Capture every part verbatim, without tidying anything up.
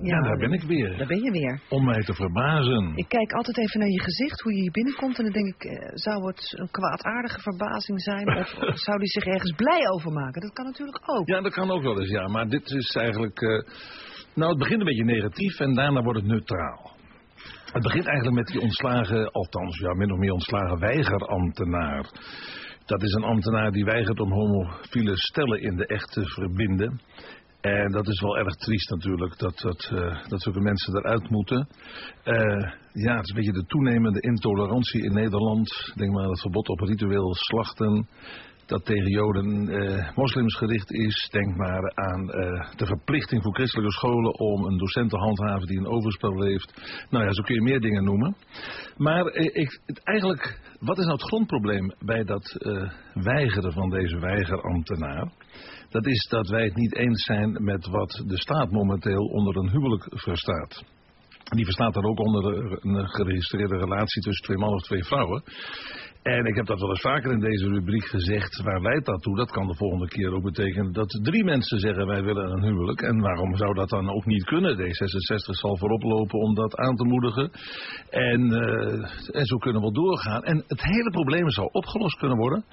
Ja, daar ben ik weer. Daar ben je weer. Om mij te verbazen. Ik kijk altijd even naar je gezicht, hoe je hier binnenkomt. En dan denk ik, eh, zou het een kwaadaardige verbazing zijn? Of zou die zich ergens blij over maken? Dat kan natuurlijk ook. Ja, dat kan ook wel eens, ja. Maar dit is eigenlijk... Uh, nou, het begint een beetje negatief en daarna wordt het neutraal. Het begint eigenlijk met die ontslagen, althans, ja, min of meer ontslagen weigerambtenaar. Dat is een ambtenaar die weigert om homofiele stellen in de echt te verbinden. En dat is wel erg triest natuurlijk, dat, dat, uh, dat zulke mensen eruit moeten. Uh, ja, het is een beetje de toenemende intolerantie in Nederland. Denk maar aan het verbod op ritueel slachten, dat tegen Joden, uh, moslims gericht is. Denk maar aan uh, de verplichting voor christelijke scholen om een docent te handhaven die een overspel heeft. Nou ja, zo kun je meer dingen noemen. Maar uh, ik, het, eigenlijk, wat is nou het grondprobleem bij dat uh, weigeren van deze weigerambtenaar? Dat is dat wij het niet eens zijn met wat de staat momenteel onder een huwelijk verstaat. Die verstaat dan ook onder een geregistreerde relatie tussen twee mannen of twee vrouwen. En ik heb dat wel eens vaker in deze rubriek gezegd. Waar leidt dat toe? Dat kan de volgende keer ook betekenen dat drie mensen zeggen wij willen een huwelijk. En waarom zou dat dan ook niet kunnen? D zesenzestig zal voorop lopen om dat aan te moedigen. En, uh, en zo kunnen we doorgaan. En het hele probleem zou opgelost kunnen worden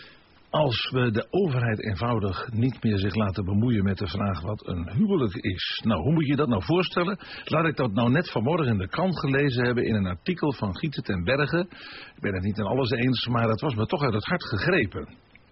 als we de overheid eenvoudig niet meer zich laten bemoeien met de vraag wat een huwelijk is. Nou, hoe moet je dat nou voorstellen? Laat ik dat nou net vanmorgen in de krant gelezen hebben in een artikel van Gieten ten Berge. Ik ben het niet in alles eens, maar het was me toch uit het hart gegrepen.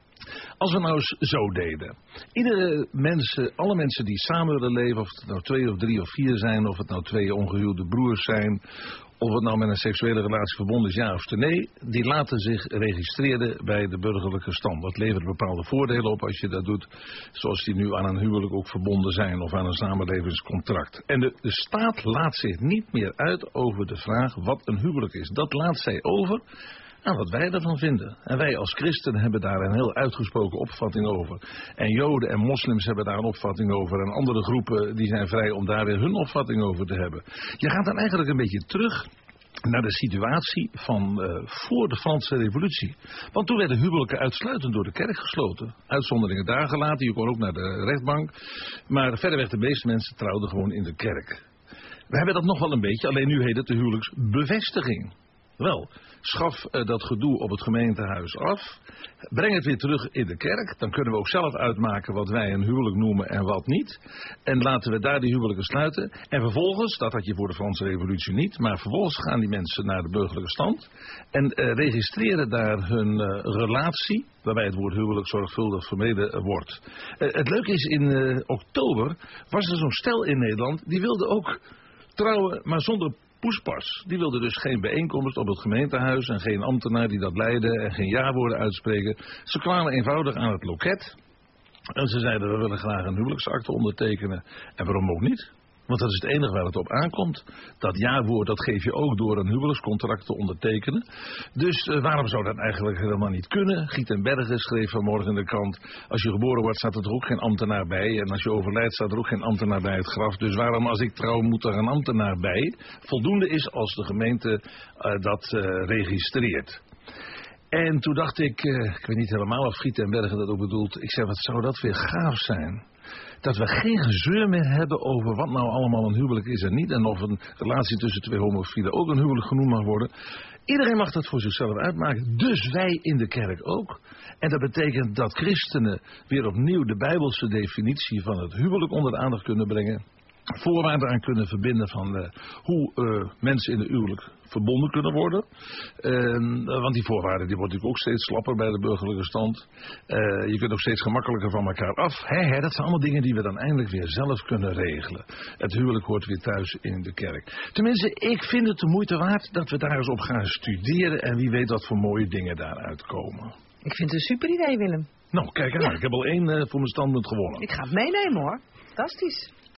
Als we nou eens zo deden. Iedere mensen, alle mensen die samen willen leven, of het nou twee of drie of vier zijn, of het nou twee ongehuwde broers zijn, of het nou met een seksuele relatie verbonden is, ja of nee, die laten zich registreren bij de burgerlijke stand. Dat levert bepaalde voordelen op als je dat doet, zoals die nu aan een huwelijk ook verbonden zijn, of aan een samenlevingscontract. En de, de staat laat zich niet meer uit over de vraag wat een huwelijk is. Dat laat zij over aan wat wij ervan vinden. En wij als christenen hebben daar een heel uitgesproken opvatting over. En joden en moslims hebben daar een opvatting over. En andere groepen die zijn vrij om daar weer hun opvatting over te hebben. Je gaat dan eigenlijk een beetje terug naar de situatie van uh, voor de Franse revolutie. Want toen werden huwelijken uitsluitend door de kerk gesloten. Uitzonderingen daar gelaten, je kon ook naar de rechtbank. Maar verreweg de meeste mensen trouwden gewoon in de kerk. We hebben dat nog wel een beetje, alleen nu heet het de huwelijksbevestiging. Wel, schaf uh, dat gedoe op het gemeentehuis af. Breng het weer terug in de kerk. Dan kunnen we ook zelf uitmaken wat wij een huwelijk noemen en wat niet. En laten we daar die huwelijken sluiten. En vervolgens, dat had je voor de Franse revolutie niet, maar vervolgens gaan die mensen naar de burgerlijke stand. En uh, registreren daar hun uh, relatie, waarbij het woord huwelijk zorgvuldig vermeden uh, wordt. Uh, het leuke is, in uh, oktober was er zo'n stel in Nederland, die wilde ook trouwen, maar zonder poespas. Die wilde dus geen bijeenkomst op het gemeentehuis en geen ambtenaar die dat leidde en geen ja-woorden uitspreken. Ze kwamen eenvoudig aan het loket en ze zeiden we willen graag een huwelijksakte ondertekenen. En waarom ook niet? Want dat is het enige waar het op aankomt. Dat ja-woord, dat geef je ook door een huwelijkscontract te ondertekenen. Dus uh, waarom zou dat eigenlijk helemaal niet kunnen? Giet ten Berge schreef vanmorgen in de krant, als je geboren wordt staat er ook geen ambtenaar bij. En als je overlijdt staat er ook geen ambtenaar bij het graf. Dus waarom als ik trouw moet er een ambtenaar bij? Voldoende is als de gemeente uh, dat uh, registreert. En toen dacht ik, uh, ik weet niet helemaal of Giet ten Berge dat ook bedoelt. Ik zei, wat zou dat weer gaaf zijn? Dat we geen gezeur meer hebben over wat nou allemaal een huwelijk is en niet. En of een relatie tussen twee homofielen ook een huwelijk genoemd mag worden. Iedereen mag dat voor zichzelf uitmaken. Dus wij in de kerk ook. En dat betekent dat christenen weer opnieuw de Bijbelse definitie van het huwelijk onder de aandacht kunnen brengen. Voorwaarden aan kunnen verbinden van uh, hoe uh, mensen in de huwelijk verbonden kunnen worden. Uh, want die voorwaarden die worden natuurlijk ook steeds slapper bij de burgerlijke stand. Uh, je kunt ook steeds gemakkelijker van elkaar af. Hè, hè, dat zijn allemaal dingen die we dan eindelijk weer zelf kunnen regelen. Het huwelijk hoort weer thuis in de kerk. Tenminste, ik vind het de moeite waard dat we daar eens op gaan studeren. En wie weet wat voor mooie dingen daaruit komen. Ik vind het een super idee, Willem. Nou, kijk aan. Ja. Ik heb al één uh, voor mijn standpunt gewonnen. Ik ga het meenemen hoor. Fantastisch.